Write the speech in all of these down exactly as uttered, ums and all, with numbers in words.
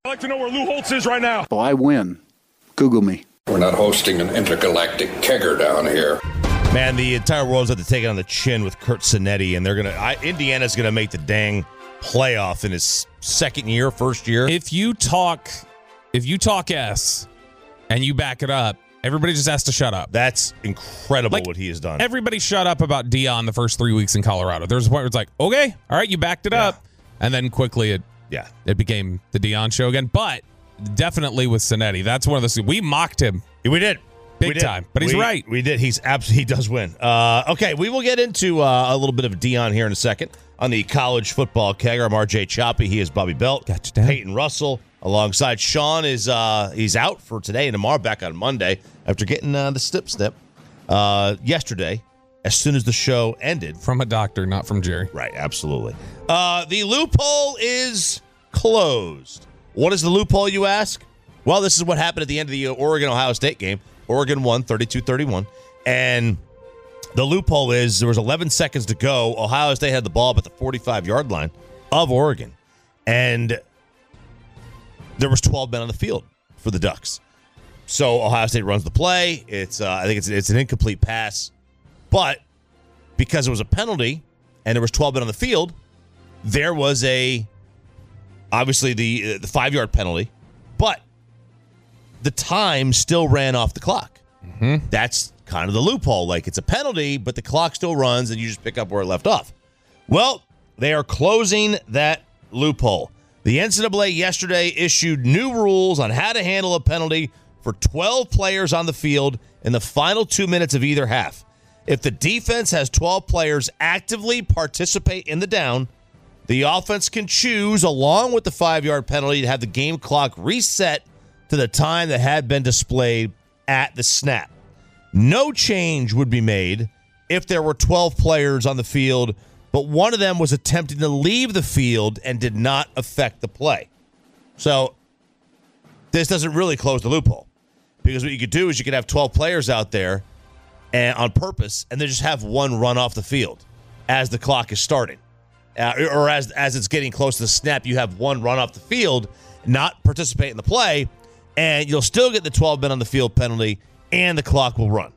I'd like to know where Lou Holtz is right now. Oh, I win. Google me. We're not hosting an intergalactic kegger down here. Man, the entire world's at to take it on the chin with Curt Cinetti, and they're gonna. I, Indiana's gonna make the dang playoff in his second year, first year. If you talk, if you talk S, and you back it up, everybody just has to shut up. That's incredible like, what he has done. Everybody shut up about Deion the first three weeks in Colorado. There's a point where it's like, okay, all right, you backed it yeah. up, and then quickly it. Yeah, it became the Deion show again, but definitely with Cinetti. That's one of those. We mocked him. Yeah, we did. Big we did. time. But he's we, right. We did. He's absolutely, he does win. Uh, okay, we will get into uh, a little bit of Deion here in a second on the college football kegger. I'm R J Choppy. He is Bobby Belt. Gotcha, Dan. Peyton Russell alongside Sean is uh, he's out for today and tomorrow, back on Monday after getting uh, the snip snip uh, yesterday as soon as the show ended. From a doctor, not from Jerry. Right, absolutely. Uh, the loophole is closed. What is the loophole, you ask? Well, this is what happened at the end of the Oregon-Ohio State game. Oregon won thirty-two thirty-one. And the loophole is there was eleven seconds to go. Ohio State had the ball at the forty-five-yard line of Oregon. And there was twelve men on the field for the Ducks. So Ohio State runs the play. It's uh, I think it's it's an incomplete pass. But because it was a penalty and there was twelve men on the field, there was a obviously the uh, the five-yard penalty, but the time still ran off the clock. Mm-hmm. That's kind of the loophole. Like, it's a penalty, but the clock still runs, and you just pick up where it left off. Well, they are closing that loophole. The N C double A yesterday issued new rules on how to handle a penalty for twelve players on the field in the final two minutes of either half. If the defense has twelve players actively participate in the down, the offense can choose, along with the five-yard penalty, to have the game clock reset to the time that had been displayed at the snap. No change would be made if there were twelve players on the field, but one of them was attempting to leave the field and did not affect the play. So this doesn't really close the loophole, because what you could do is you could have twelve players out there and on purpose, and then just have one run off the field as the clock is starting. Uh, or as as it's getting close to the snap, you have one run off the field, not participate in the play, and you'll still get the twelve men on the field penalty, and the clock will run.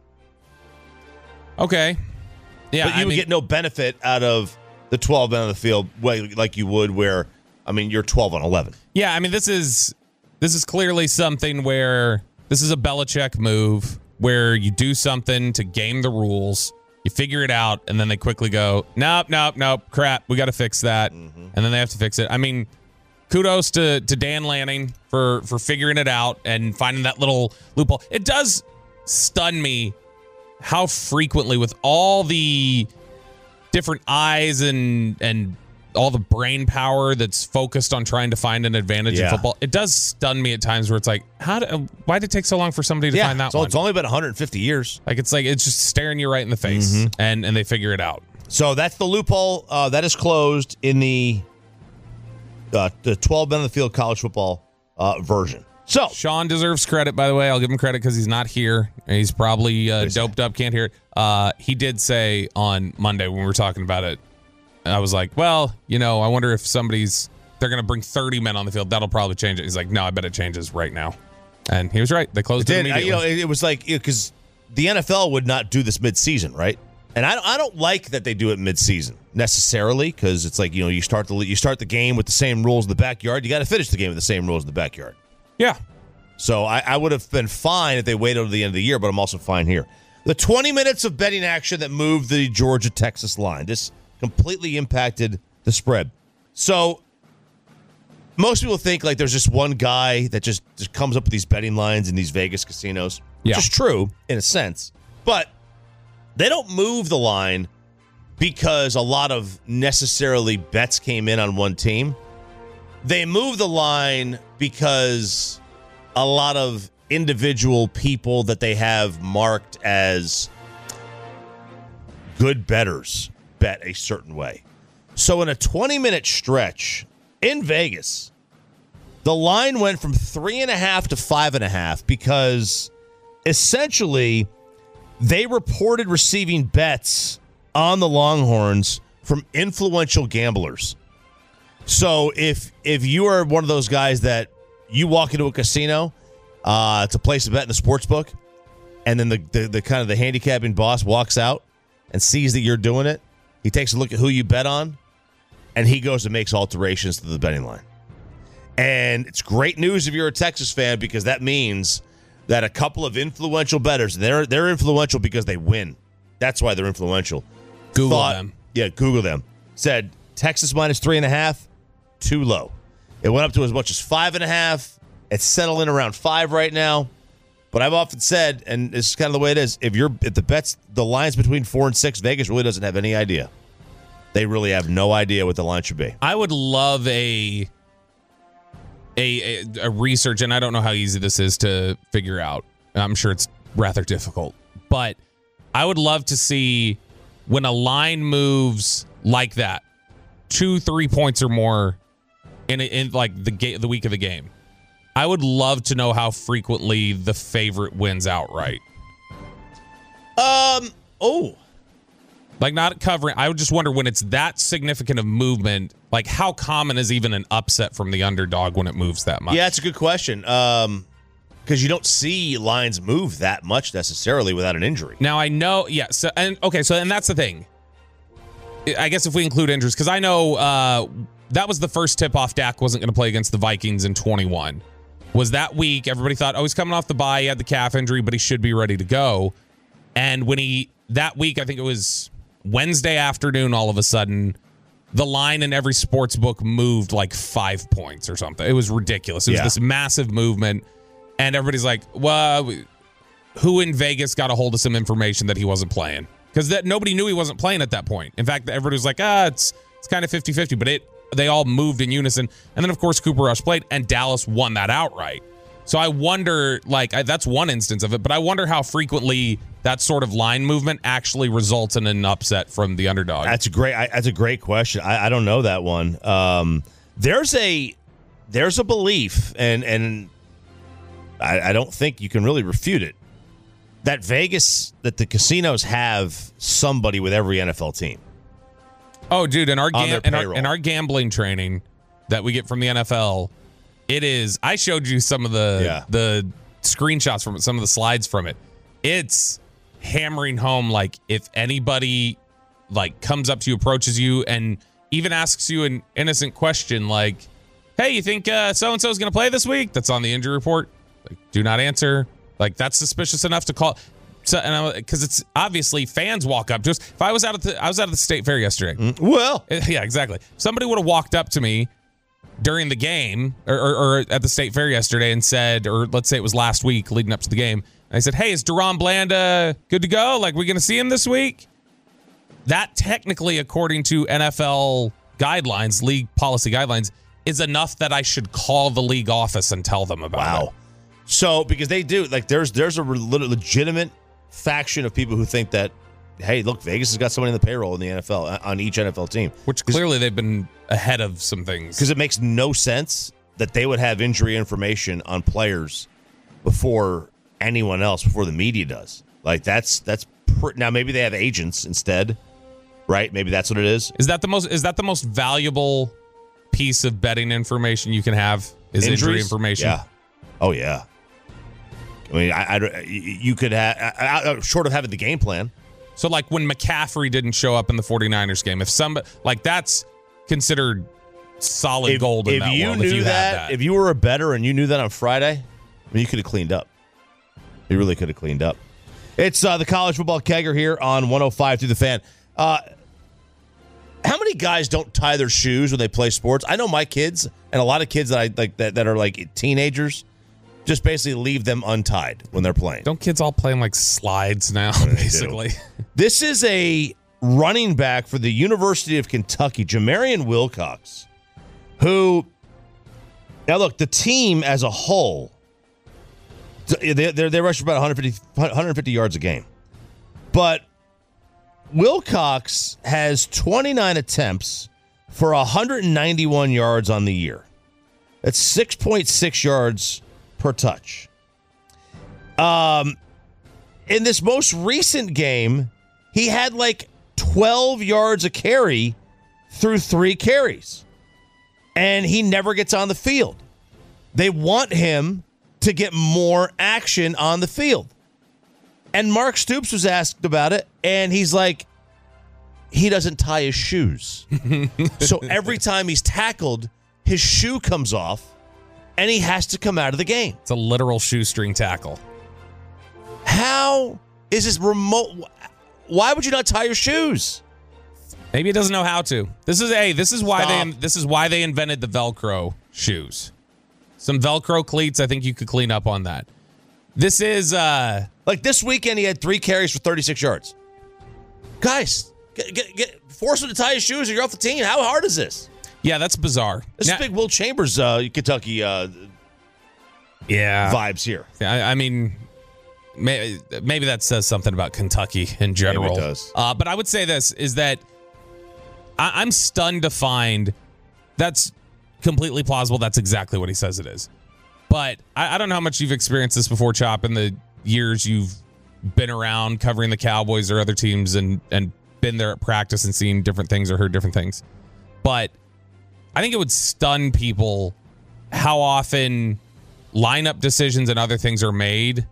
Okay. Yeah, but you I would mean, get no benefit out of the twelve men on the field like you would where, I mean, you're twelve on eleven. Yeah, I mean, this is this is clearly something where this is a Belichick move where you do something to game the rules. You figure it out, and then they quickly go, nope, nope, nope, crap, we got to fix that. Mm-hmm. And then they have to fix it. I mean, kudos to, to Dan Lanning for, for figuring it out and finding that little loophole. It does stun me how frequently, with all the different eyes and and all the brain power that's focused on trying to find an advantage yeah. in football, it does stun me at times where it's like, how do, why did it take so long for somebody to yeah, find that so one? it's only been one hundred fifty years. Like, it's like, it's just staring you right in the face, mm-hmm. and, and they figure it out. So that's the loophole. Uh, that is closed in the uh, the twelve men on the field college football uh, version. So Sean deserves credit, by the way. I'll give him credit because he's not here. He's probably uh, doped up, can't hear it. Uh, he did say on Monday when we were talking about it, I was like, well, you know, I wonder if somebody's, they're going to bring thirty men on the field. That'll probably change it. He's like, no, I bet it changes right now. And he was right. They closed it, it it immediately. You know, it, it was like, because the N F L would not do this midseason, right? And I, I don't like that they do it midseason necessarily, because it's like, you know, you start the you start the game with the same rules in the backyard. You got to finish the game with the same rules in the backyard. Yeah. So I, I would have been fine if they waited until the end of the year, but I'm also fine here. The twenty minutes of betting action that moved the Georgia-Texas line. This completely impacted the spread. So most people think like there's just one guy that just, just comes up with these betting lines in these Vegas casinos. Yeah. Which is true in a sense. But they don't move the line because a lot of necessarily bets came in on one team. They move the line because a lot of individual people that they have marked as good bettors bet a certain way. So in a twenty-minute stretch in Vegas, the line went from three and a half to five and a half because essentially they reported receiving bets on the Longhorns from influential gamblers. So if if you are one of those guys that you walk into a casino uh, to place a bet in the sports book, and then the, the, the kind of the handicapping boss walks out and sees that you're doing it. He takes a look at who you bet on, and he goes and makes alterations to the betting line. And it's great news if you're a Texas fan, because that means that a couple of influential bettors, they're they're influential because they win. That's why they're influential. Google thought, them. Yeah, Google them. Said Texas minus three and a half, too low. It went up to as much as five and a half. It's settling around five right now. But I've often said, and this is kind of the way it is, if you're if the bets, the line's between four and six, Vegas really doesn't have any idea. They really have no idea what the line should be. I would love a a a, a research, and I don't know how easy this is to figure out. I'm sure it's rather difficult, but I would love to see when a line moves like that, two, three points or more in in like the ga- the week of the game. I would love to know how frequently the favorite wins outright. Um. Oh. Like not covering. I would just wonder when it's that significant of movement. Like how common is even an upset from the underdog when it moves that much? Yeah, it's a good question. Um, because you don't see lines move that much necessarily without an injury. Now I know. Yeah. So and okay. So and that's the thing. I guess if we include injuries, because I know uh, that was the first tip off. Dak wasn't going to play against the Vikings in twenty-one. Was that week? Everybody thought, oh, he's coming off the bye. He had the calf injury, but he should be ready to go. And when he, that week, I think it was Wednesday afternoon, all of a sudden, the line in every sports book moved like five points or something. It was ridiculous. It was Yeah. this massive movement. And everybody's like, well, who in Vegas got a hold of some information that he wasn't playing? Because that nobody knew he wasn't playing at that point. In fact, everybody was like, ah, it's it's kind of fifty-fifty, but it they all moved in unison. And then, of course, Cooper Rush played, and Dallas won that outright. So I wonder, like, I, that's one instance of it, but I wonder how frequently that sort of line movement actually results in an upset from the underdog. That's a great. I, that's a great question. I, I don't know that one. Um, there's a there's a belief, and and I, I don't think you can really refute it, that Vegas, that the casinos have somebody with every N F L team. Oh, dude, in our, On gam- their in, our, payroll. in our gambling training that we get from the N F L, it is, I showed you some of the Yeah. the screenshots from it, some of the slides from it. It's hammering home, like, if anybody, like, comes up to you, approaches you, and even asks you an innocent question, like, hey, you think uh, so-and-so is going to play this week? That's on the injury report. Like, do not answer. Like, that's suspicious enough to call. So, and because it's obviously fans walk up to us. If I was out at the, I was out at the State Fair yesterday. Well, Yeah, exactly. Somebody would have walked up to me during the game or, or, or at the State Fair yesterday and said, or let's say it was last week leading up to the game. And I said, hey, is Deron Bland uh, good to go? Like, we going to see him this week? That technically, according to N F L guidelines, league policy guidelines, is enough that I should call the league office and tell them about wow. it. So because they do, like, there's there's a re- legitimate faction of people who think that, hey, look, Vegas has got somebody in the payroll in the N F L uh, on each N F L team, Which clearly they've been ahead of some things. because it makes no sense that they would have injury information on players before anyone else, before the media does. Like, that's that's pr- now maybe they have agents instead, right? Maybe that's what it is. Is that the most? Is that the most valuable piece of betting information you can have? Is injury Injuries? information? Yeah. Oh yeah. I mean, I, I you could have short of having the game plan. So, like, when McCaffrey didn't show up in the 49ers game, if somebody, like, that's considered solid If, gold in if that you world. knew if you that, had that, if you were a bettor and you knew that on Friday, I mean, you could have cleaned up. You really could have cleaned up. It's uh, the college football kegger here on one oh five through the Fan. Uh, how many guys don't tie their shoes when they play sports? I know my kids and a lot of kids that I like that, that are like teenagers just basically leave them untied when they're playing. don't kids all playing like slides now? they Basically, This is a running back for the University of Kentucky, Jamarian Wilcox, who, now look, the team as a whole, they they they rush about one fifty, one fifty yards a game, but Wilcox has twenty-nine attempts for one hundred ninety-one yards on the year. That's six point six yards per touch. Um, in this most recent game, he had like twelve yards a carry through three carries, and he never gets on the field. They want him to get more action on the field. And Mark Stoops was asked about it, and he's like, he doesn't tie his shoes. So every time he's tackled, his shoe comes off, and he has to come out of the game. It's a literal shoestring tackle. How is this remote? Why would you not tie your shoes? Maybe he doesn't know how to. This is hey, this is why Stop. they this is why they invented the Velcro shoes. Some Velcro cleats, I think you could clean up on that. This is uh Like this weekend, he had three carries for thirty-six yards. Guys, get, get, get, force him to tie his shoes or you're off the team. How hard is this? yeah, that's bizarre. This Now- is big Will Chambers, uh, Kentucky uh, yeah. vibes here. I, I mean, may, maybe that says something about Kentucky in general. Maybe it does. Uh, but I would say this is that I, I'm stunned to find that's completely plausible. That's exactly what he says it is. But I, I don't know how much you've experienced this before, Chop, in the years you've been around covering the Cowboys or other teams and, and been there at practice and seen different things or heard different things. But I think it would stun people how often lineup decisions and other things are made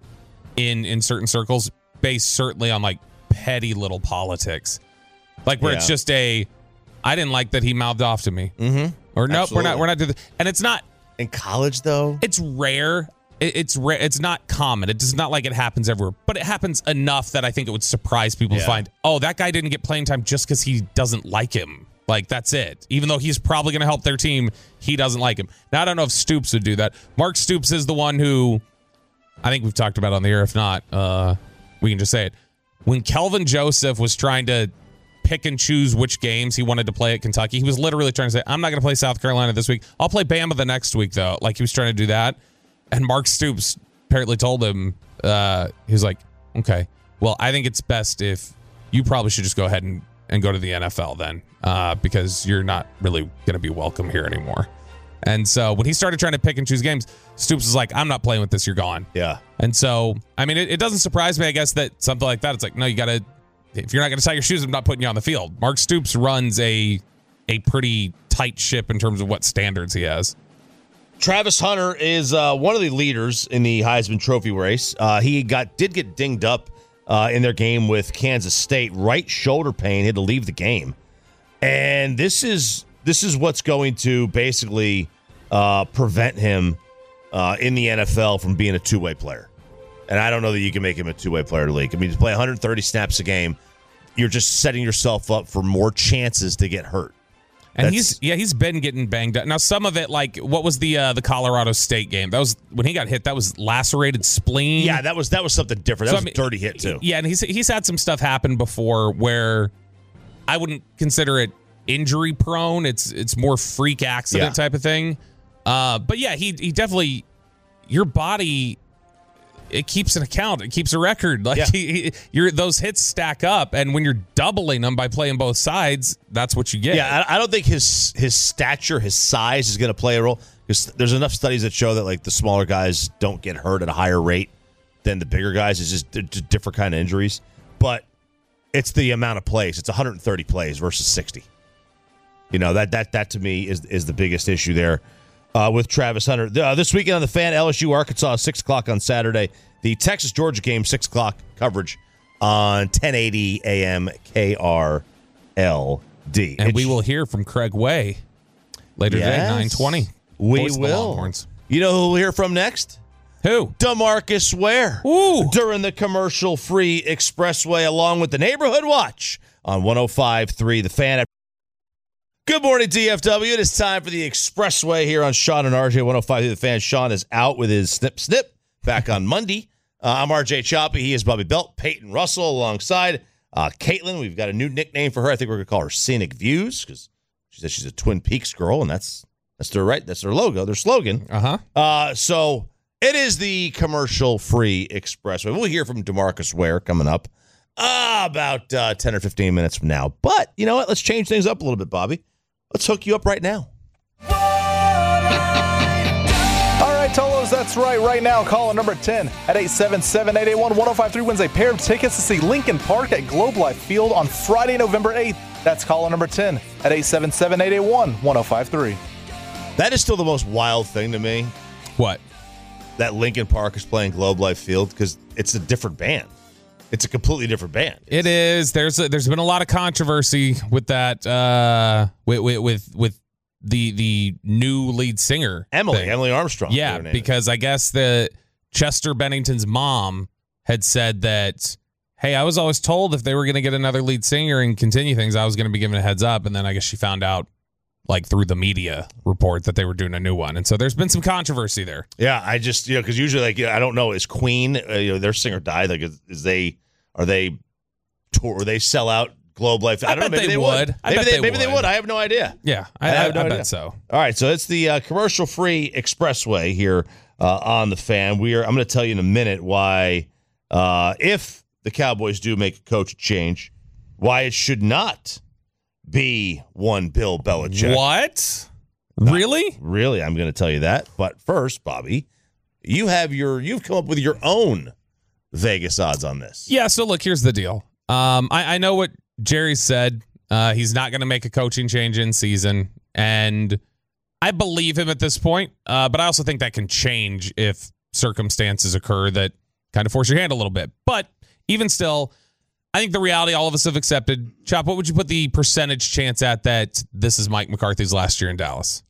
in in certain circles based certainly on like petty little politics. Like where Yeah. it's just a, I didn't like that he mouthed off to me. Mm-hmm. Or nope, Absolutely. we're not, we're not doing this. And it's not, In college, though? it's rare. It- It's rare. It's not common. It's not like it happens everywhere, but it happens enough that I think it would surprise people Yeah. to find, oh, that guy didn't get playing time just because he doesn't like him. Like, that's it. Even though he's probably going to help their team, he doesn't like him. Now, I don't know if Stoops would do that. Mark Stoops is the one who I think we've talked about on the air. If not, uh, we can just say it. When Kelvin Joseph was trying to pick and choose which games he wanted to play at Kentucky, he was literally trying to say, I'm not going to play South Carolina this week. I'll play Bama the next week, though. Like, he was trying to do that. And Mark Stoops apparently told him, uh, he was like, okay, well, I think it's best if you probably should just go ahead and, and go to the N F L then, uh, because you're not really going to be welcome here anymore. And so when he started trying to pick and choose games, Stoops was like, I'm not playing with this. You're gone. Yeah. And so, I mean, it, it doesn't surprise me, I guess, that something like that, it's like, no, you got to, if you're not going to tie your shoes, I'm not putting you on the field. Mark Stoops runs a a pretty tight ship in terms of what standards he has. Travis Hunter is uh, one of the leaders in the Heisman Trophy race. Uh, he got did get dinged up uh, in their game with Kansas State. Right shoulder pain, had to leave the game. And this is this is what's going to basically uh, prevent him uh, in the N F L from being a two-way player. And I don't know that you can make him a two-way player to league. I mean, to play one hundred thirty snaps a game, you're just setting yourself up for more chances to get hurt. And That's- he's yeah, he's been getting banged up. Now, some of it, like, what was the uh, the Colorado State game? That was when he got hit. That was lacerated spleen. Yeah, that was that was something different. That So, was I mean, a dirty hit, too. Yeah, and he's he's had some stuff happen before where I wouldn't consider it injury prone. It's it's more freak accident Yeah. type of thing. Uh, but yeah, he he definitely, your body, it keeps an account. It keeps a record. Like Yeah. he, he, you're those hits stack up, and when you're doubling them by playing both sides, that's what you get. Yeah, I, I don't think his his stature, his size is going to play a role because there's enough studies that show that like the smaller guys don't get hurt at a higher rate than the bigger guys. It's just, they're just different kind of injuries. But it's the amount of plays. It's one hundred thirty plays versus sixty. You know, that that that to me is is the biggest issue there uh, with Travis Hunter. Uh, this weekend on the Fan, L S U Arkansas, six o'clock on Saturday. The Texas Georgia game, six o'clock coverage on ten eighty A M K R L D. and It's- we will hear from Craig Way later today, Yes. nine twenty. We Voice of the will. Longhorns. You know who we'll hear from next? Who? DeMarcus Ware. Ooh. During the commercial-free expressway along with the Neighborhood Watch on one oh five point three The Fan. Good morning, D F W. It is time for the expressway here on Sean and R J one oh five point three The Fan. Sean is out with his snip snip back on Monday. Uh, I'm R J Choppy. He is Bobby Belt. Peyton Russell alongside uh, Caitlin. We've got a new nickname for her. I think we're going to call her Scenic Views because she says she's a Twin Peaks girl, and that's that's their right. That's their logo, their slogan. Uh-huh. Uh, so it is the commercial-free expressway. We'll hear from DeMarcus Ware coming up uh, about uh, ten or fifteen minutes from now. But you know what? Let's change things up a little bit, Bobby. Let's hook you up right now. All right, Tolos, that's right. Right now, caller number ten at eight seven seven, eight eight one, one oh five three wins a pair of tickets to see Lincoln Park at Globe Life Field on Friday, November eighth. That's caller number ten at eight seven seven, eight eight one, one oh five three. That is still the most wild thing to me, What? that Lincoln Park is playing Globe Life Field, because it's a different band. It's a completely different band. It is. There's a, there's been a lot of controversy with that. Uh, with with with, with the the new lead singer, Emily, thing. Emily Armstrong. Yeah, because I guess the Chester Bennington's mom had said that, hey, I was always told if they were going to get another lead singer and continue things, I was going to be given a heads up. And then I guess she found out, like through the media report, that they were doing a new one. And so there's been some controversy there. Yeah, I just, you know, because usually, like, I don't know, is Queen, uh, you know, their singer died? Like, is, is they, are they, tour, or they sell out Globe Life? I, I don't bet know. Maybe they they would. would. I maybe bet they, they maybe would. they would. I have no idea. Yeah, I, I I, have no I idea. bet so. All right, so it's the uh, commercial-free expressway here uh, on the Fan. We are. I'm going to tell you in a minute why, uh, if the Cowboys do make a coach change, why it should not be one Bill Belichick. What? Really? Really, I'm going to tell you that. But first, Bobby, you have your you've come up with your own Vegas odds on this. Yeah, so look, here's the deal. Um, I, I know what Jerry said. Uh, he's not going to make a coaching change in season, and I believe him at this point. Uh, but I also think that can change if circumstances occur that kind of force your hand a little bit. But even still, I think the reality all of us have accepted. Chop, what would you put the percentage chance at that this is Mike McCarthy's last year in Dallas?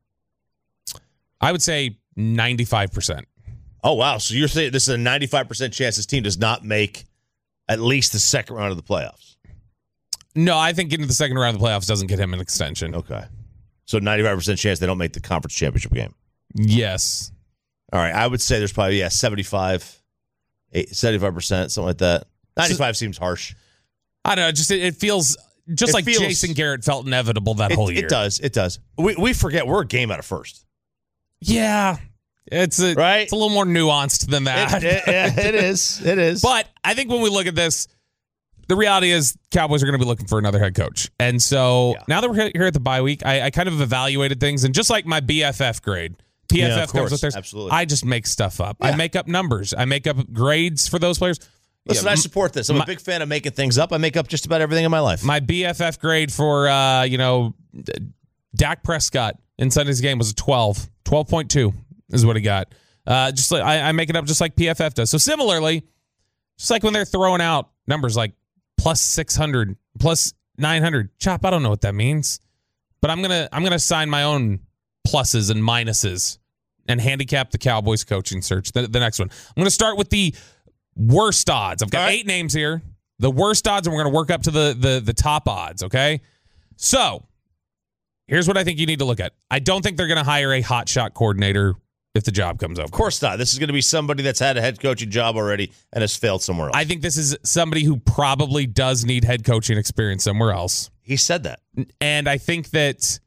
I would say ninety-five percent. Oh, wow. So you're saying this is a ninety-five percent chance this team does not make at least the second round of the playoffs? No, I think getting to the second round of the playoffs doesn't get him an extension. Okay. So ninety-five percent chance they don't make the conference championship game. Yes. All right. I would say there's probably, yeah, seventy-five, eight, seventy-five percent, something like that. ninety-five seems harsh. I don't know. Just it, it feels just It like feels- Jason Garrett felt inevitable that It, whole year. it does. It does. We, we forget we're a game out of first. Yeah. It's a, Right? It's a little more nuanced than that. It, it, it is. It is. But I think when we look at this, the reality is Cowboys are going to be looking for another head coach. And so Yeah. now that we're here at the bye week, I, I kind of evaluated things. And just like my B F F grade, P F F Yeah, of comes course. with theirs. Absolutely. I just make stuff up. I Yeah. make up numbers. I make up grades for those players. Listen, Yeah, I support this. I'm my- a big fan of making things up. I make up just about everything in my life. My B F F grade for, uh, you know, D- Dak Prescott in Sunday's game was a twelve. twelve point two is what he got. Uh, just like I, I make it up just like P F F does. So similarly, just like when they're throwing out numbers like plus six hundred, plus nine hundred, Chop, I don't know what that means. But I'm going to I'm going to assign my own pluses and minuses and handicap the Cowboys coaching search. The, the next one. I'm going to start with the worst odds. I've got All right. eight names here. The worst odds, and we're going to work up to the, the the top odds, okay? So, here's what I think you need to look at. I don't think they're going to hire a hotshot coordinator if the job comes up. Of course not. This is going to be somebody that's had a head coaching job already and has failed somewhere else. I think this is somebody who probably does need head coaching experience somewhere else. he said that. And I think that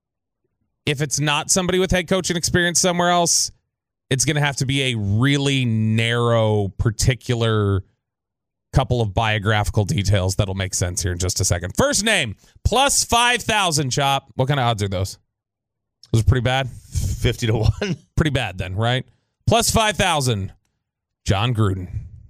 if it's not somebody with head coaching experience somewhere else, it's going to have to be a really narrow, particular couple of biographical details that'll make sense here in just a second. First name, plus five thousand, Chop. What kind of odds are those? Those are pretty bad? fifty to one. Pretty bad then, right? Plus five thousand, John Gruden.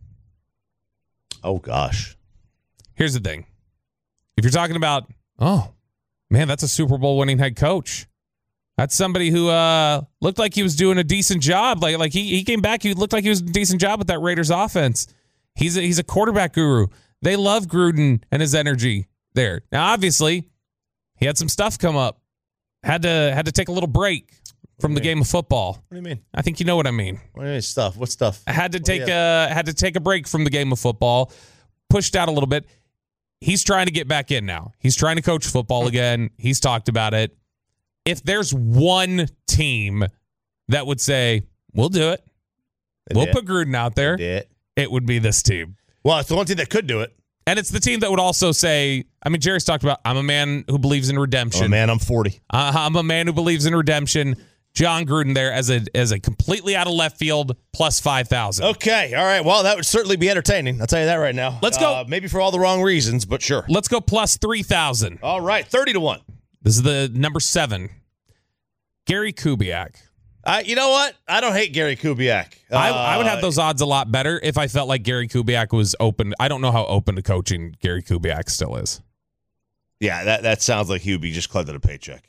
Oh, gosh. Here's the thing. If you're talking about, oh, man, that's a Super Bowl winning head coach. That's somebody who uh, looked like he was doing a decent job. Like, like he, he came back, he looked like he was doing a decent job with that Raiders offense. He's a, he's a quarterback guru. They love Gruden and his energy there. Now, obviously, he had some stuff come up. Had to had to take a little break from the game of football. What do you mean? I think you know what I mean. What do you mean stuff? What stuff? I had to What do take you a had to take a break from the game of football, pushed out a little bit. He's trying to get back in now. He's trying to coach football again. He's talked about it. If there's one team that would say, we'll do it, They we'll did. put Gruden out there, They did. it would be this team. Well, it's the one team that could do it. And it's the team that would also say, I mean, Jerry's talked about, I'm a man who believes in redemption. Oh, man, I'm forty. Uh, I'm a man who believes in redemption. John Gruden there as a as a completely out of left field plus five thousand. Okay. All right. Well, that would certainly be entertaining. I'll tell you that right now. Let's go. Uh, maybe for all the wrong reasons, but sure. Let's go plus three thousand. All right. thirty to one. This is the number seven. Gary Kubiak. Uh, you know what? I don't hate Gary Kubiak. Uh, I, I would have those odds a lot better if I felt like Gary Kubiak was open. I don't know how open to coaching Gary Kubiak still is. Yeah, that, that sounds like he would be just collecting a paycheck.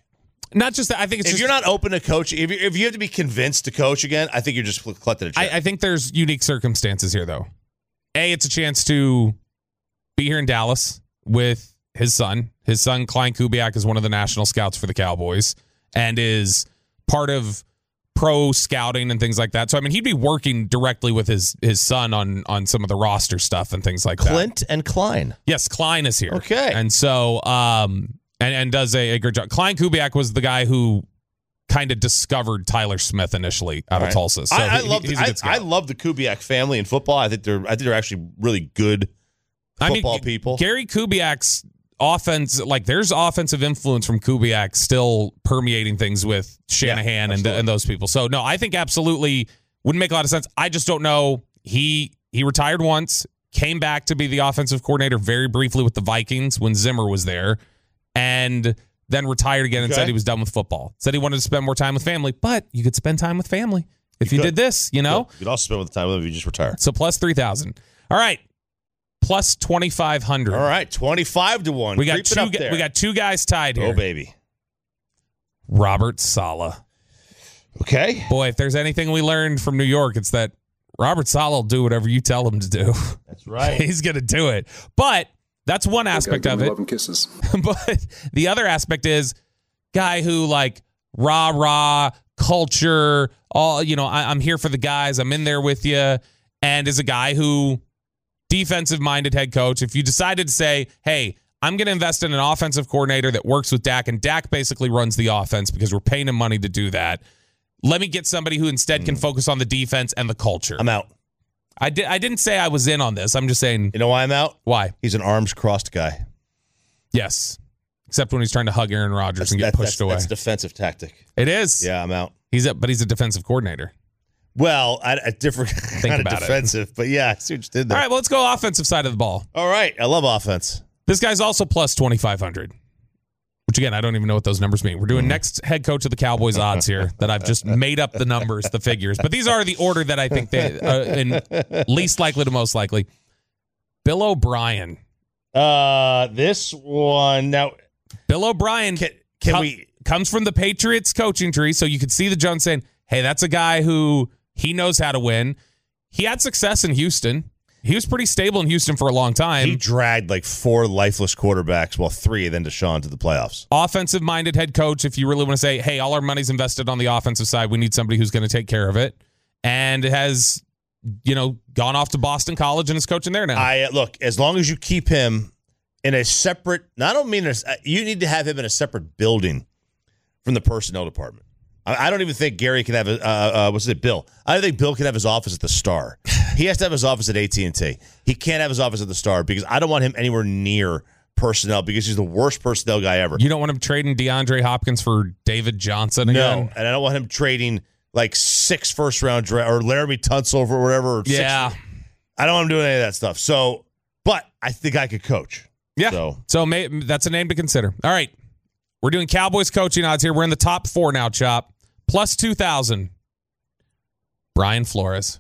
Not just that. I think it's if just, you're not open to coach, if you, if you have to be convinced to coach again, I think you're just collecting a check. I, I think there's unique circumstances here, though. A, it's a chance to be here in Dallas with his son. His son, Klein Kubiak, is one of the national scouts for the Cowboys and is part of pro scouting and things like that. So, I mean, he'd be working directly with his his son on on some of the roster stuff and things like that. Clint and Klein. Yes, Klein is here. Okay. And so, um, and, and does a, a great job. Klein Kubiak was the guy who kind of discovered Tyler Smith initially out All of right. Tulsa. So I, I he- love he's the, a I, good scout. I love the Kubiak family in football. I think they're I think they're actually really good football I mean, people. Gary Kubiak's offense, like there's offensive influence from Kubiak still permeating things with Shanahan Yeah, and, absolutely. and those people. So no, I think absolutely wouldn't make a lot of sense. I just don't know. He he retired once, came back to be the offensive coordinator very briefly with the Vikings when Zimmer was there, and then retired again and Okay. said he was done with football. Said he wanted to spend more time with family, but you could spend time with family if you, You did could. this, you know? You could also spend with the time with them if you just retire. So plus three thousand. All right. Plus twenty-five hundred. All right, twenty-five to one. We got Creep it two up gu- there. we got two guys tied here. Oh baby. Robert Saleh. Okay. Boy, if there's anything we learned from New York, it's that Robert Saleh will do whatever you tell him to do. That's right. He's going to do it. But that's one aspect of it. Love and kisses. But the other aspect is guy who like rah rah culture, all you know, I, I'm here for the guys, I'm in there with you, and is a guy who defensive minded head coach. If you decided to say, hey, I'm going to invest in an offensive coordinator that works with Dak, and Dak basically runs the offense because we're paying him money to do that. Let me get somebody who instead can focus on the defense and the culture. I'm out. I, di- I didn't say I was in on this. I'm just saying, You know why I'm out? why? He's an arms crossed guy. Yes. Except when he's trying to hug Aaron Rodgers That's, and get that- pushed that's, away. that's defensive tactic. It is. Yeah, I'm out. He's a, but he's a defensive coordinator. Well, a, a different kind of about it. defensive, but yeah, I see what you did there. All right, well, let's go offensive side of the ball. All right, I love offense. This guy's also plus twenty-five hundred, which, again, I don't even know what those numbers mean. We're doing next head coach of the Cowboys odds here that I've just made up the numbers, the figures. But these are the order that I think they uh, in least likely to most likely. Bill O'Brien. Uh, this one now. Bill O'Brien Can, can co- we? comes from the Patriots coaching tree, so you could see the Jones saying, hey, that's a guy who he knows how to win. He had success in Houston. He was pretty stable in Houston for a long time. He dragged like four lifeless quarterbacks, well, three, and then Deshaun to the playoffs. Offensive-minded head coach, if you really want to say, hey, all our money's invested on the offensive side, we need somebody who's going to take care of it. And has, you know, gone off to Boston College and is coaching there now. I look, as long as you keep him in a separate. I don't mean a, you need to have him in a separate building from the personnel department. I, I don't even think Gary can have a. Uh, uh, what's it, Bill? I don't think Bill can have his office at the Star. He has to have his office at A T and T. He can't have his office at the Star because I don't want him anywhere near personnel because he's the worst personnel guy ever. You don't want him trading DeAndre Hopkins for David Johnson No, again? and I don't want him trading like six first round draft or Laramie Tunsil for whatever. Or Yeah. Six, I don't want him doing any of that stuff. So, but I think I could coach. Yeah. So, So may, that's a name to consider. All right. We're doing Cowboys coaching odds here. We're in the top four now, Chop. Plus two thousand. Brian Flores.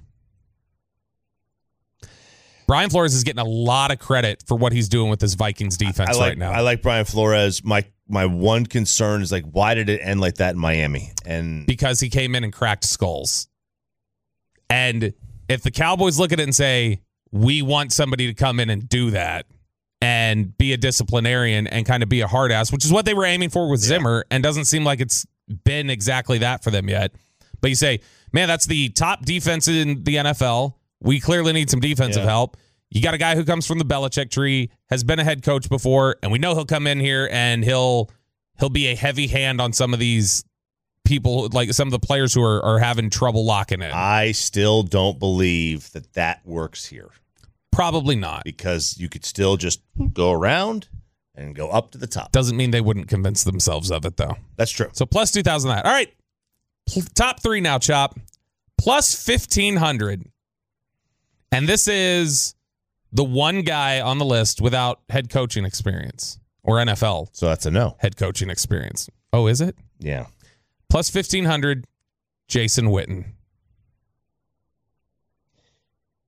Brian Flores is getting a lot of credit for what he's doing with this Vikings defense I like right now. I like Brian Flores. My my one concern is like, why did it end like that in Miami? And because he came in and cracked skulls. And if the Cowboys look at it and say, we want somebody to come in and do that and be a disciplinarian and kind of be a hard ass, which is what they were aiming for with Zimmer, and doesn't seem like it's been exactly that for them yet. But you say, man, that's the top defense in the N F L. We clearly need some defensive Yeah. help. You got a guy who comes from the Belichick tree, has been a head coach before, and we know he'll come in here and he'll he'll be a heavy hand on some of these people, like some of the players who are, are having trouble locking in. I still don't believe that that works here Probably not. because you could still just go around and go up to the top. Doesn't mean they wouldn't convince themselves of it, though. That's true. So plus two thousand that. All right. Pl- Top three now, Chop. Plus fifteen hundred. And this is the one guy on the list without head coaching experience or N F L So that's a no. head coaching experience. Oh, is it? Yeah. Plus fifteen hundred, Jason Witten.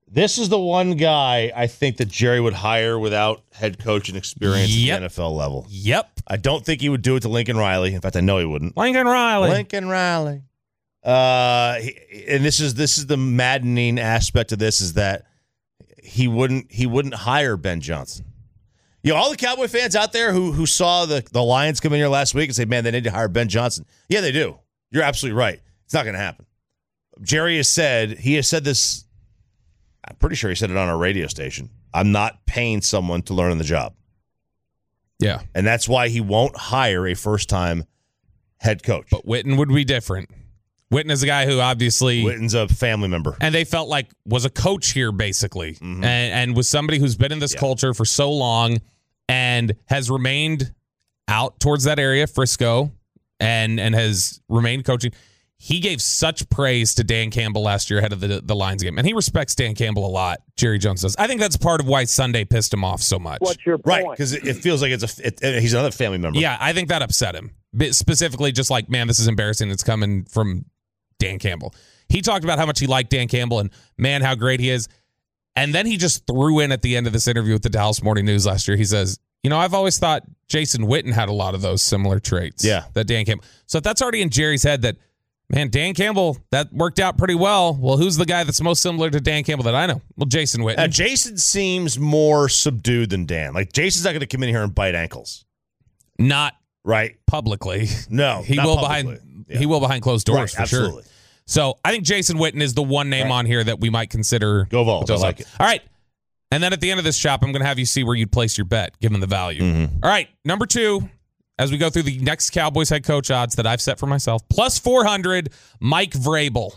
This is the one guy I think that Jerry would hire without head coaching experience Yep. at the N F L level. Yep. I don't think he would do it to Lincoln Riley. In fact, I know he wouldn't. Lincoln Riley. Lincoln Riley. Uh, he, and this is this is the maddening aspect of this is that he wouldn't he wouldn't hire Ben Johnson. You know, all the Cowboy fans out there who who saw the, the Lions come in here last week and say, man, they need to hire Ben Johnson. Yeah, they do. You're absolutely right. It's not going to happen. Jerry has said, he has said this, I'm pretty sure he said it on our radio station. I'm not paying someone to learn on the job. Yeah. And that's why he won't hire a first-time head coach. But Witten would be different. Witten is a guy who obviously... Witten's a family member. And they felt like was a coach here, basically. Mm-hmm. And, and was somebody who's been in this Yeah. culture for so long and has remained out towards that area, Frisco, and, and has remained coaching. He gave such praise to Dan Campbell last year ahead of the, the Lions game. And he respects Dan Campbell a lot, Jerry Jones does. I think that's part of why Sunday pissed him off so much. What's your point? Right, because it, it feels like it's a it, it- he's another family member. Yeah, I think that upset him. But specifically, just like, man, this is embarrassing. It's coming from Dan Campbell. He talked about how much he liked Dan Campbell and, man, how great he is. And then he just threw in at the end of this interview with the Dallas Morning News last year, he says, you know, I've always thought Jason Witten had a lot of those similar traits. Yeah. That Dan Campbell. So if that's already in Jerry's head that, man, Dan Campbell, that worked out pretty well. Well, who's the guy that's most similar to Dan Campbell that I know? Well, Jason Witten. Now, Jason seems more subdued than Dan. Like, Jason's not going to come in here and bite ankles. Not Right? publicly. No. He not will publicly. behind Yeah. he will behind closed doors Right, for absolutely. sure. So I think Jason Witten is the one name on here that we might consider. Go Vols. with those I like odds. it. All right. And then at the end of this shop, I'm going to have you see where you'd place your bet, given the value. Mm-hmm. All right. Number two, as we go through the next Cowboys head coach odds that I've set for myself, plus four hundred, Mike Vrabel.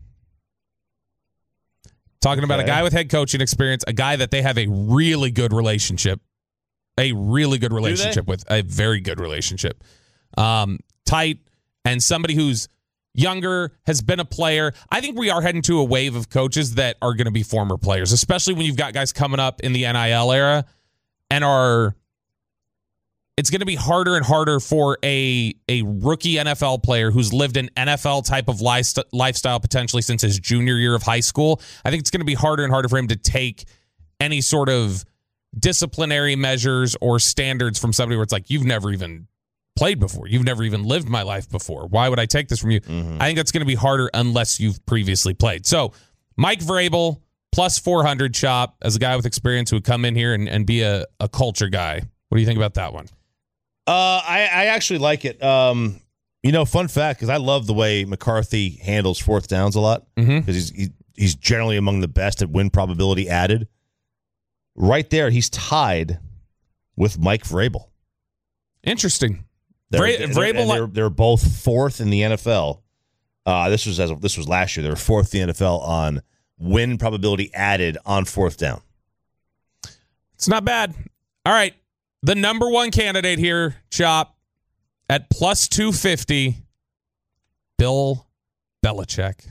Talking about a Okay. guy with head coaching experience, a guy that they have a really good relationship, a really good relationship with, a very good relationship. Um, tight, and somebody who's younger, has been a player. I think we are heading to a wave of coaches that are going to be former players, especially when you've got guys coming up in the N I L era and are it's going to be harder and harder for a a rookie N F L player who's lived an N F L type of lifest- lifestyle potentially since his junior year of high school. I think it's going to be harder and harder for him to take any sort of disciplinary measures or standards from somebody where it's like, you've never even played before. You've never even lived my life before. Why would I take this from you? I think that's going to be harder unless you've previously played. So Mike Vrabel, plus four hundred shop as a guy with experience who would come in here and, and be a, a culture guy. What do you think about that one? Uh, I, I actually like it. Um, you know, fun fact, because I love the way McCarthy handles fourth downs a lot, because Mhm. he's he, he's generally among the best at win probability added. Right there, he's tied with Mike Vrabel. Interesting. They're, Vra- they're, Vrabel- and they're, they're both fourth in the N F L. Uh, this was as of, this was last year. They were fourth in the N F L on win probability added on fourth down. It's not bad. All right. The number one candidate here, Chop, at plus two fifty, Bill Belichick.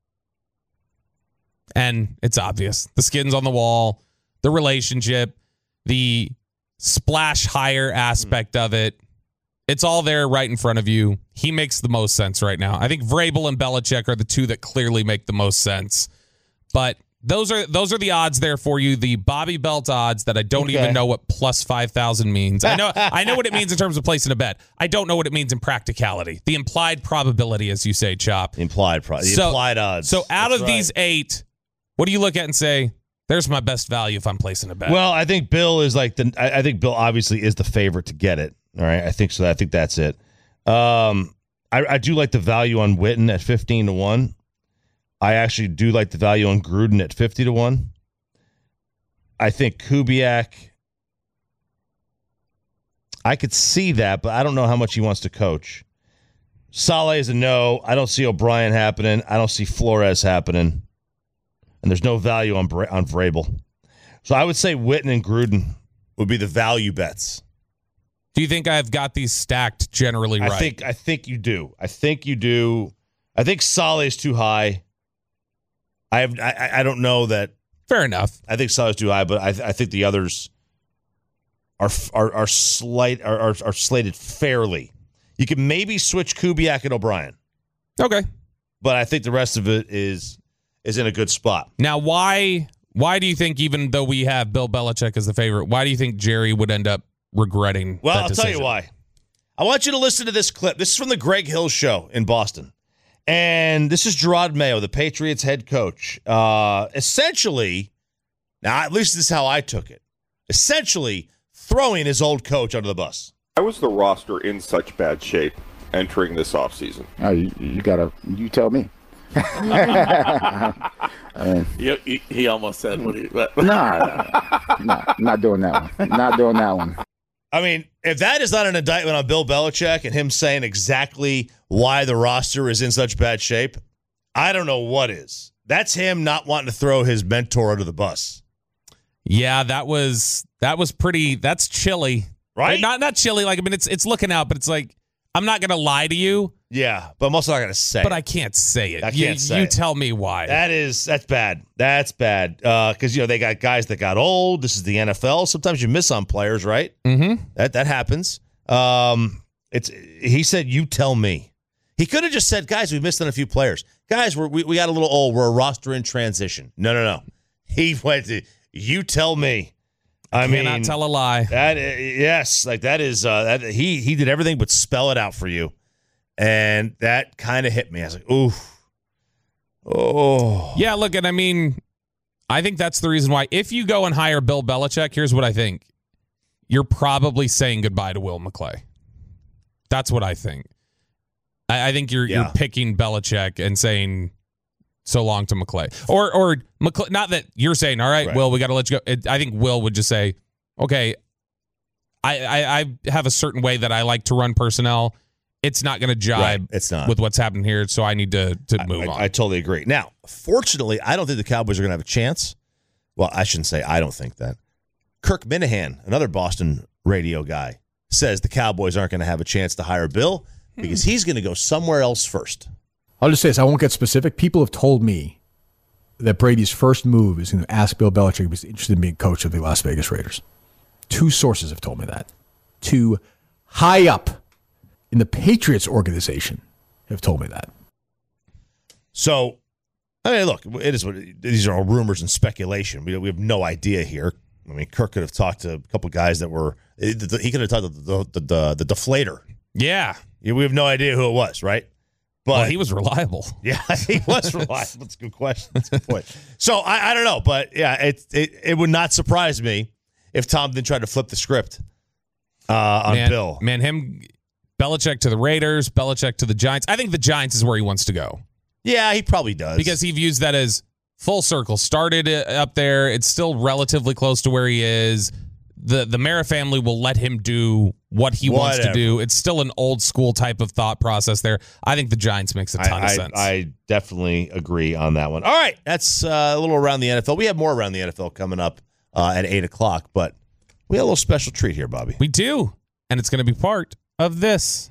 And it's obvious. The skin's on the wall, the relationship, the splash higher aspect of it. It's all there right in front of you. He makes the most sense right now. I think Vrabel and Belichick are the two that clearly make the most sense. But those are those are the odds there for you. The Bobby Belt odds that I don't Okay. even know what plus five thousand means. I know I know what it means in terms of placing a bet. I don't know what it means in practicality. The implied probability, as you say, Chop. Implied pro- the So- implied odds. So out That's of these right. eight, what do you look at and say, there's my best value if I'm placing a bet? Well, I think Bill is like the. I, I think Bill obviously is the favorite to get it. All right, I think so. I think that's it. Um, I, I do like the value on Witten at fifteen to one. I actually do like the value on Gruden at fifty to one. I think Kubiak. I could see that, but I don't know how much he wants to coach. Saleh is a no. I don't see O'Brien happening. I don't see Flores happening. And there's no value on Bra- on Vrabel. So I would say Witten and Gruden would be the value bets. do you think I've got these stacked generally right? I think I think you do. I think you do. I think Saleh is too high. I have. I, I don't know that. Fair enough. I think Saleh is too high, but I, I think the others are are are slight are, are are slated fairly. You can maybe switch Kubiak and O'Brien, Okay. but I think the rest of it is is in a good spot. Now, why Why do you think, even though we have Bill Belichick as the favorite, why do you think Jerry would end up regretting Well, that I'll decision? tell you why. I want you to listen to this clip. This is from the Greg Hill Show in Boston. And this is Gerard Mayo, the Patriots head coach. Uh, essentially, now at least this is how I took it, essentially throwing his old coach under the bus. Why was the roster in such bad shape entering this offseason? Oh, you, you gotta, you tell me. I mean, he, he almost said what he. But. nah, nah, nah, not doing that one. Not doing that one. I mean, if that is not an indictment on Bill Belichick and him saying exactly why the roster is in such bad shape, I don't know what is. That's him not wanting to throw his mentor under the bus. Yeah, that was that was pretty. That's chilly, right? Not not chilly. Like I mean, it's it's looking out, but it's like I'm not gonna lie to you. Yeah, but I'm also not gonna say. But it. I can't say it. I can't you, say You it. tell me why. That is that's bad. That's bad. Because you know they got guys that got old. This is the N F L. Sometimes you miss on players, right? Mm-hmm. That that happens. Um, it's he said, "You tell me." He could have just said, "Guys, we missed on a few players. Guys, we're, we we got a little old. We're a roster in transition." No, no, no. He went to, "You tell me." I mean, cannot tell a lie. That yes, like that is uh, that he he did everything but spell it out for you, and that kind of hit me. I was like, "Ooh, oh, Yeah, look, and I mean, I think that's the reason why. If you go and hire Bill Belichick, here's what I think: you're probably saying goodbye to Will McClay. That's what I think. I, I think you're Yeah. you're picking Belichick and saying so long to McClay, or or McClay, not that you're saying, all right, Right. Will, we got to let you go. It, I think Will would just say, okay, I, I I have a certain way that I like to run personnel. It's not going to jibe Right, it's not. with what's happening here, so I need to to move I, on. I totally agree. Now, fortunately, I don't think the Cowboys are going to have a chance. Well, I shouldn't say I don't think that. Kirk Minahan, another Boston radio guy, says the Cowboys aren't going to have a chance to hire Bill because he's going to go somewhere else first. I'll just say this. I won't get specific. People have told me that Brady's first move is going to ask Bill Belichick if he's interested in being coach of the Las Vegas Raiders. Two sources have told me that. Two high up in the Patriots organization have told me that. So, I mean, look, it is what these are all rumors and speculation. We, we have no idea here. I mean, Kirk could have talked to a couple guys that were. He could have talked to the the, the, the deflator. yeah. We have no idea who it was, right? But Well, he was reliable. Yeah, he was reliable. That's a good question. That's a good point. So I, I don't know, but yeah, it, it it would not surprise me if Tom then tried to flip the script uh, on man, Bill. Man, him, Belichick to the Raiders, Belichick to the Giants. I think the Giants is where he wants to go Yeah, he probably does because he views that as full circle. Started it up there. It's still relatively close to where he is. The the Mara family will let him do what he wants to Whatever. do. It's still an old school type of thought process there. I think the Giants makes a ton I, of I, sense. I definitely agree on that one. All right, that's uh, a little around the N F L. We have more around the N F L coming up uh, at eight o'clock, but we have a little special treat here, Bobby. we do, and it's going to be part of this.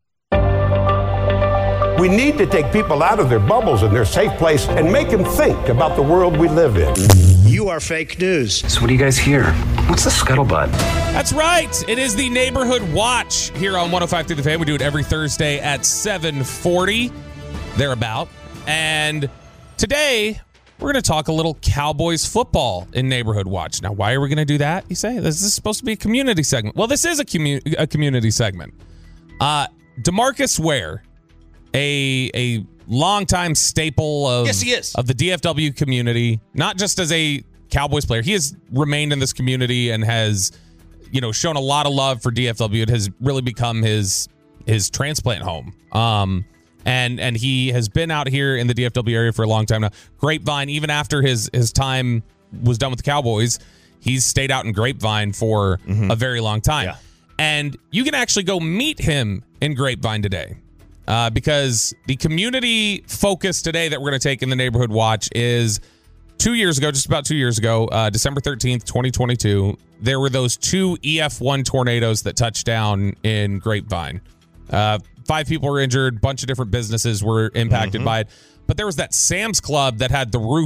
We need to take people out of their bubbles and their safe place and make them think about the world we live in. You are fake news. So what do you guys hear? What's the scuttlebutt? That's right. It is the Neighborhood Watch here on one oh five point three The Fan. We do it every Thursday at seven forty, thereabout. And today, we're going to talk a little Cowboys football in Neighborhood Watch. Now, why are we going to do that, you say? This is supposed to be a community segment. Well, this is a, commu- a community segment. Uh, DeMarcus Ware, a a longtime staple of, Yes, he is. of the D F W community, not just as a Cowboys player. He has remained in this community and has, you know, shown a lot of love for D F W. It has really become his his transplant home. Um, and and he has been out here in the D F W area for a long time now. Grapevine, even after his his time was done with the Cowboys, he's stayed out in Grapevine for Mm-hmm. a very long time. Yeah. And you can actually go meet him in Grapevine today. Uh, because the community focus today that we're going to take in the Neighborhood Watch is two years ago, just about two years ago, uh, December thirteenth, twenty twenty-two, there were those two E F one tornadoes that touched down in Grapevine. Uh, five people were injured, bunch of different businesses were impacted Mm-hmm. by it. But there was that Sam's Club that had the roof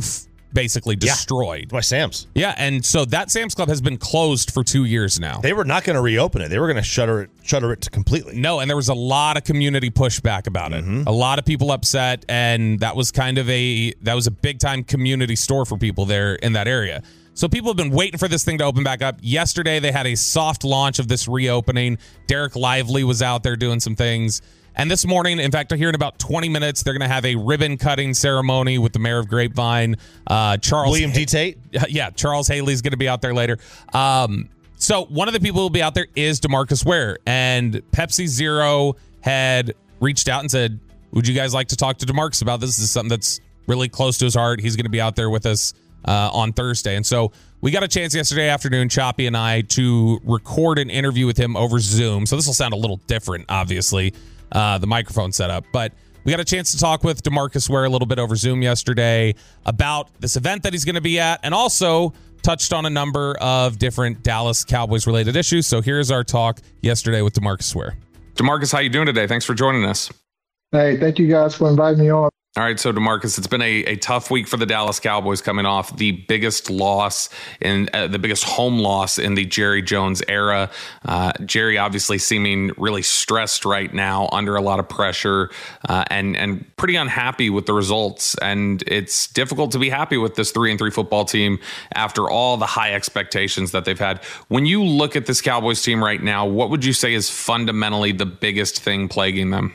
basically destroyed. Yeah, by Sam's. Yeah, and so that Sam's Club has been closed for two years now. They were not going to reopen it. They were going to shutter it, shutter it completely. No, and there was a lot of community pushback about it. Mm-hmm. A lot of people upset, and that was kind of a that was a big time community store for people there in that area. So people have been waiting for this thing to open back up. Yesterday, they had a soft launch of this reopening. Derek Lively was out there doing some things. And this morning, in fact, here in about twenty minutes, they're going to have a ribbon-cutting ceremony with the mayor of Grapevine. Uh, Charles William D. Tate? Yeah, Charles Haley's going to be out there later. Um, so one of the people who will be out there is DeMarcus Ware. And Pepsi Zero had reached out and said, would you guys like to talk to DeMarcus about this? This is something that's really close to his heart. He's going to be out there with us Uh, on Thursday. And so we got a chance yesterday afternoon, Choppy and I, to record an interview with him over Zoom. So this will sound a little different, obviously, uh, the microphone setup. But we got a chance to talk with DeMarcus Ware a little bit over Zoom yesterday about this event that he's going to be at, and also touched on a number of different Dallas Cowboys-related issues. So here's our talk yesterday with DeMarcus Ware. DeMarcus, how you doing today? Thanks for joining us. Hey, thank you guys for inviting me on. All right, so DeMarcus, it's been a, a tough week for the Dallas Cowboys coming off the biggest loss in uh, the biggest home loss in the Jerry Jones era. Uh, Jerry obviously seeming really stressed right now, under a lot of pressure, uh, and and pretty unhappy with the results. And it's difficult to be happy with this three and three football team after all the high expectations that they've had. When you look at this Cowboys team right now, what would you say is fundamentally the biggest thing plaguing them?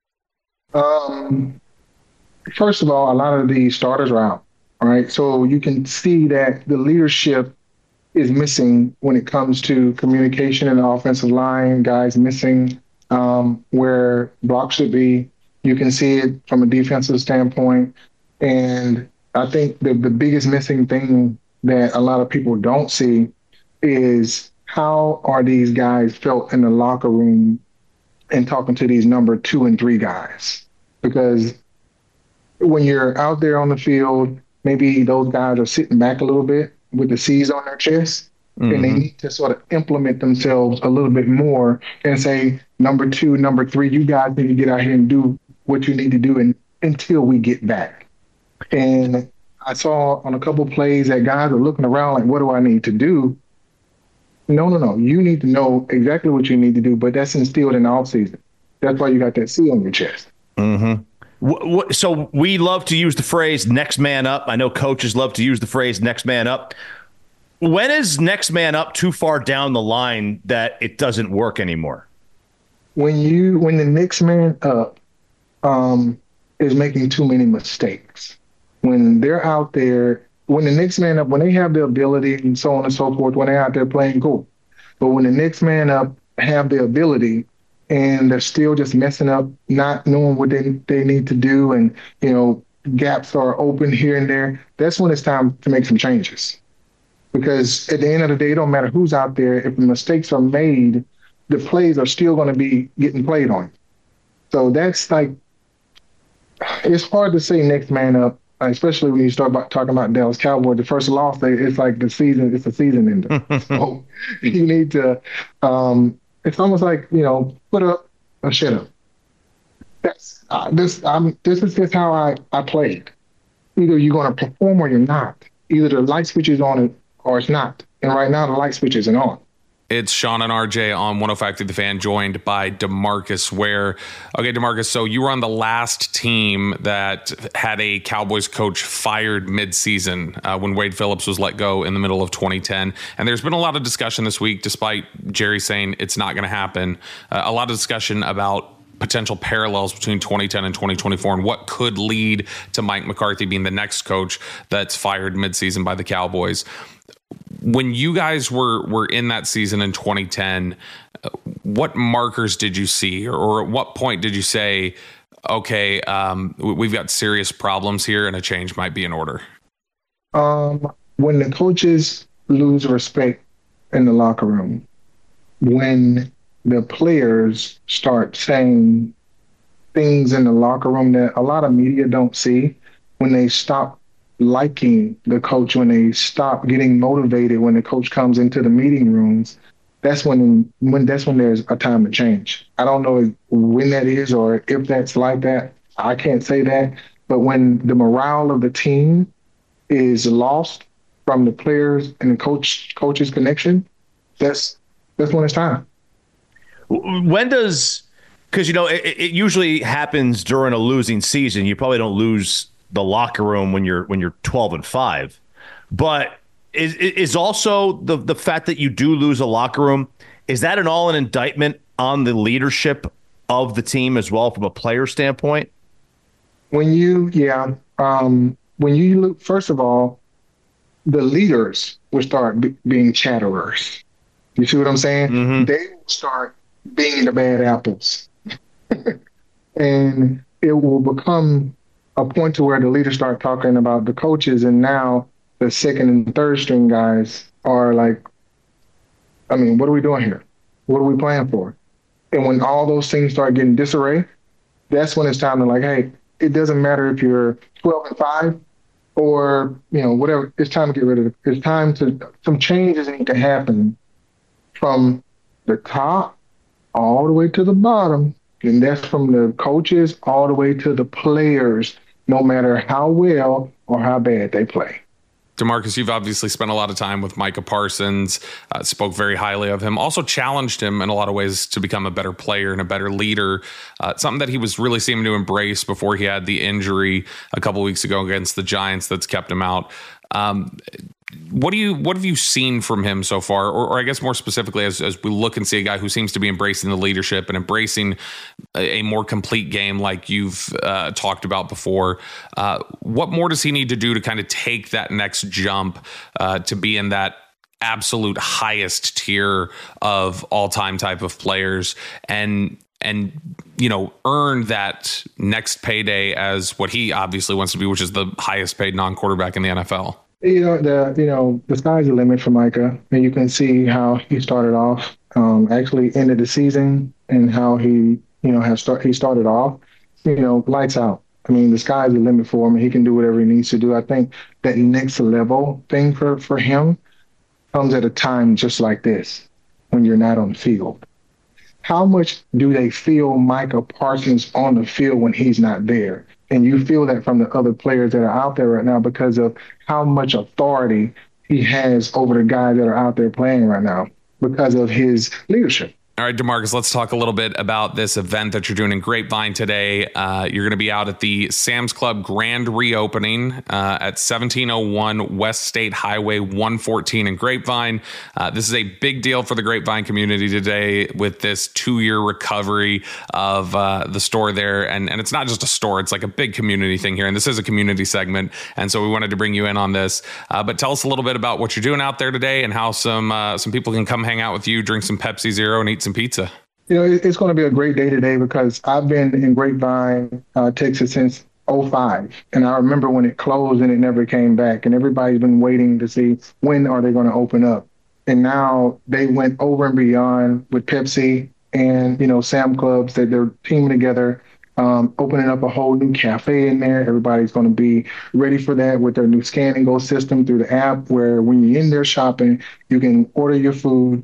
Um. First of all, a lot of the starters are out, all right? So you can see that the leadership is missing when it comes to communication in the offensive line, guys missing um, where blocks should be. You can see it from a defensive standpoint. And I think the, the biggest missing thing that a lot of people don't see is how are these guys felt in the locker room and talking to these number two and three guys? Because when you're out there on the field, maybe those guys are sitting back a little bit with the C's on their chest, mm-hmm. and they need to sort of implement themselves a little bit more and say, number two, number three, you guys need to get out here and do what you need to do in, until we get back. And I saw on a couple of plays that guys are looking around like, what do I need to do? No, no, no. You need to know exactly what you need to do, but that's instilled in the offseason. That's why you got that C on your chest. Mm-hmm. So we love to use the phrase next man up. I know coaches love to use the phrase next man up. When is next man up too far down the line that it doesn't work anymore? When you when the next man up um, is making too many mistakes. When they're out there, when the next man up, when they have the ability and so on and so forth, when they're out there playing, cool. But when the next man up have the ability and they're still just messing up, not knowing what they, they need to do, and, you know, gaps are open here and there, that's when it's time to make some changes. Because at the end of the day, it don't matter who's out there. If the mistakes are made, the plays are still going to be getting played on. So that's like, it's hard to say next man up, especially when you start about, talking about Dallas Cowboys. The first loss, they, it's like the season, it's a season ender. So you need to, um, it's almost like, you know, put up or shut up. That's uh, this. I'm. This is just how I, I played. Either you're going to perform or you're not. Either the light switch is on or it's not. And right now the light switch isn't on. It's Sean and R J on one oh five through the Fan, joined by DeMarcus Ware. Okay, DeMarcus, so you were on the last team that had a Cowboys coach fired midseason uh, when Wade Phillips was let go in the middle of twenty ten. And there's been a lot of discussion this week, despite Jerry saying it's not going to happen. Uh, a lot of discussion about potential parallels between twenty ten and twenty twenty-four and what could lead to Mike McCarthy being the next coach that's fired midseason by the Cowboys. When you guys were were in that season in twenty ten, what markers did you see, or, or at what point did you say, okay, um, we've got serious problems here and a change might be in order? Um, when the coaches lose respect in the locker room, when the players start saying things in the locker room that a lot of media don't see, when they stop liking the coach, when they stop getting motivated when the coach comes into the meeting rooms, that's when when that's when there's a time to change. I don't know when that is or if that's like that. I can't say that. But when the morale of the team is lost from the players and the coach coaches connection, that's that's when it's time. When does, because, you know, it, it usually happens during a losing season. You probably don't lose the locker room when you're when you're twelve and five. But is is also the the fact that you do lose a locker room, is that an all an indictment on the leadership of the team as well from a player standpoint? When you, yeah, um, when you look, first of all, the leaders will start b- being chatterers. You see what I'm saying? Mm-hmm. They will start being the bad apples. And it will become a point to where the leaders start talking about the coaches, and now the second and third string guys are like, I mean, what are we doing here? What are we playing for? And when all those things start getting disarray, that's when it's time to like, hey, it doesn't matter if you're twelve and five or, you know, whatever. It's time to get rid of it. It's time to, some changes need to happen from the top all the way to the bottom. And that's from the coaches all the way to the players, no matter how well or how bad they play. DeMarcus, you've obviously spent a lot of time with Micah Parsons, uh, spoke very highly of him, also challenged him in a lot of ways to become a better player and a better leader, uh, something that he was really seeming to embrace before he had the injury a couple weeks ago against the Giants that's kept him out. Um, what do you what have you seen from him so far? Or, or I guess more specifically, as, as we look and see a guy who seems to be embracing the leadership and embracing a, a more complete game like you've uh, talked about before, uh, what more does he need to do to kind of take that next jump uh, to be in that absolute highest tier of all-time type of players and and you know, earn that next payday as what he obviously wants to be, which is the highest paid non-quarterback in the N F L? You know, the you know the sky's the limit for Micah, and you can see how he started off, um, actually ended the season, and how he you know has start he started off, you know, lights out. I mean, the sky's the limit for him, and he can do whatever he needs to do. I think that next level thing for for him comes at a time just like this, when you're not on the field. How much do they feel Micah Parsons on the field when he's not there? And you feel that from the other players that are out there right now because of how much authority he has over the guys that are out there playing right now because of his leadership. All right, DeMarcus, let's talk a little bit about this event that you're doing in Grapevine today. Uh, you're going to be out at the Sam's Club grand reopening uh, at seventeen oh one West State Highway one fourteen in Grapevine. Uh, this is a big deal for the Grapevine community today with this two-year recovery of uh, the store there. And, and it's not just a store, it's like a big community thing here. And this is a community segment. And so we wanted to bring you in on this. Uh, but tell us a little bit about what you're doing out there today and how some, uh, some people can come hang out with you, drink some Pepsi Zero, and eat some pizza. You know, it's going to be a great day today because I've been in Grapevine, uh, Texas since oh five. And I remember when it closed and it never came back. And everybody's been waiting to see when are they going to open up. And now they went over and beyond with Pepsi and, you know, Sam Clubs, that they're teaming together, um, opening up a whole new cafe in there. Everybody's going to be ready for that with their new scan and go system through the app, where when you're in there shopping, you can order your food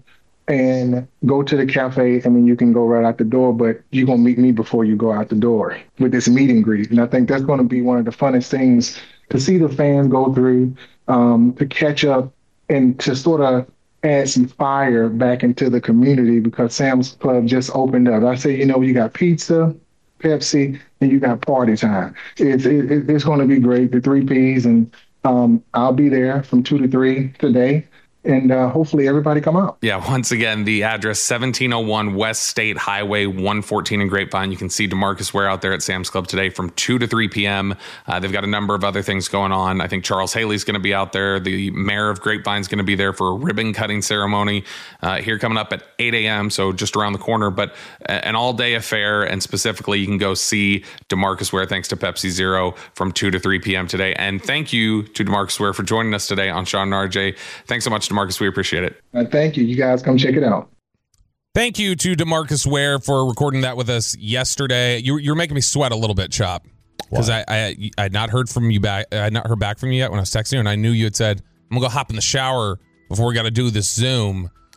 and go to the cafe. I mean, you can go right out the door, but you're going to meet me before you go out the door with this meet and greet. And I think that's going to be one of the funnest things to see the fans go through, um, to catch up and to sort of add some fire back into the community because Sam's Club just opened up. I say, you know, you got pizza, Pepsi, and you got party time. It's, it, it's going to be great, the three Ps. And um, I'll be there from two to three today. And uh, hopefully everybody come out. Yeah, once again, the address seventeen oh one West State Highway one fourteen in Grapevine. You can see DeMarcus Ware out there at Sam's Club today from two to three p.m. Uh, they've got a number of other things going on. I think Charles Haley's going to be out there. The mayor of Grapevine's going to be there for a ribbon cutting ceremony uh, here coming up at eight a.m., so just around the corner. But an all-day affair, and specifically you can go see DeMarcus Ware thanks to Pepsi Zero from two to three p.m. today. And thank you to DeMarcus Ware for joining us today on Sean and R J. Thanks so much, DeMarcus. We appreciate it. Uh, thank you. You guys come check it out. Thank you to DeMarcus Ware for recording that with us yesterday. You, you're making me sweat a little bit, Chop, because I, I I had not heard from you back. I had not heard back from you yet when I was texting you, and I knew you had said, "I'm gonna go hop in the shower before we got to do this Zoom."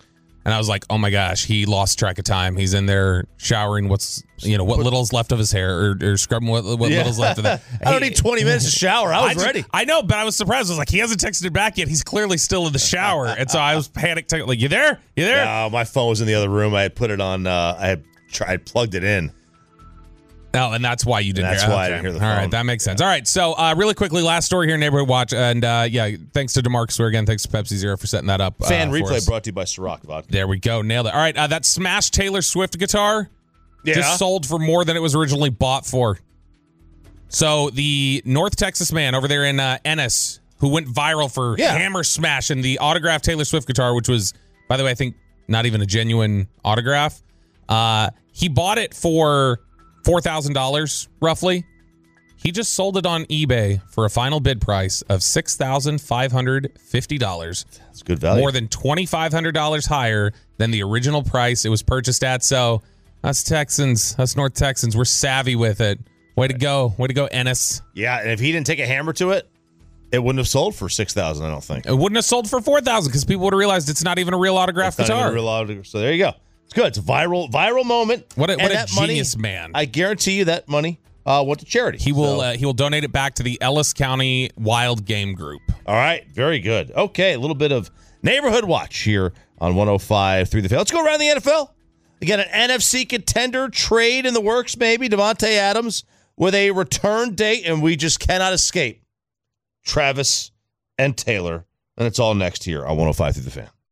And I was like, oh my gosh, he lost track of time. He's in there showering what's, you know, what little's left of his hair or, or scrubbing what, what Yeah. little's left of that. I don't need twenty minutes to shower. I was just- ready. I know, but I was surprised. I was like, he hasn't texted back yet. He's clearly still in the shower. And so I was panicked. Like, you there? You there? No, my phone was in the other room. I had put it on, uh, I had tried, plugged it in. Oh, and that's why you didn't And that's hear why I okay. didn't hear the All phone. right, that makes sense. All right, so uh, really quickly, last story here in Neighborhood Watch. And uh, yeah, thanks to DeMarcus Ware again. Thanks to Pepsi Zero for setting that up. uh, Fan for replay us. brought to you by Ciroc Vodka. There we go. Nailed it. All right, uh, that Smash Taylor Swift guitar Yeah. just sold for more than it was originally bought for. So the North Texas man over there in uh, Ennis, who went viral for Yeah. hammer smashing the autographed Taylor Swift guitar, which was, by the way, I think not even a genuine autograph. Uh, he bought it for four thousand dollars roughly. He just sold it on eBay for a final bid price of six thousand five hundred fifty dollars. That's good value. More than twenty-five hundred dollars higher than the original price it was purchased at. So us Texans, us North Texans, we're savvy with it. Way to go. Way to go, Ennis. Yeah, and if he didn't take a hammer to it, it wouldn't have sold for six thousand dollars, I don't think. It wouldn't have sold for four thousand dollars because people would have realized it's not even a real autographed It's not guitar. even a real autograph. So there you go. It's good. It's a viral viral moment. What a, And what a that money, genius man. I guarantee you that money uh, went to charity. He will So- uh, he will donate it back to the Ellis County Wild Game Group. All right. Very good. Okay. A little bit of neighborhood watch here on one oh five through the field. Let's go around the N F L. Again, an N F C contender trade in the works, maybe. Devontae Adams with a return date, and we just cannot escape Travis and Taylor. And it's all next here on one oh five through the fan.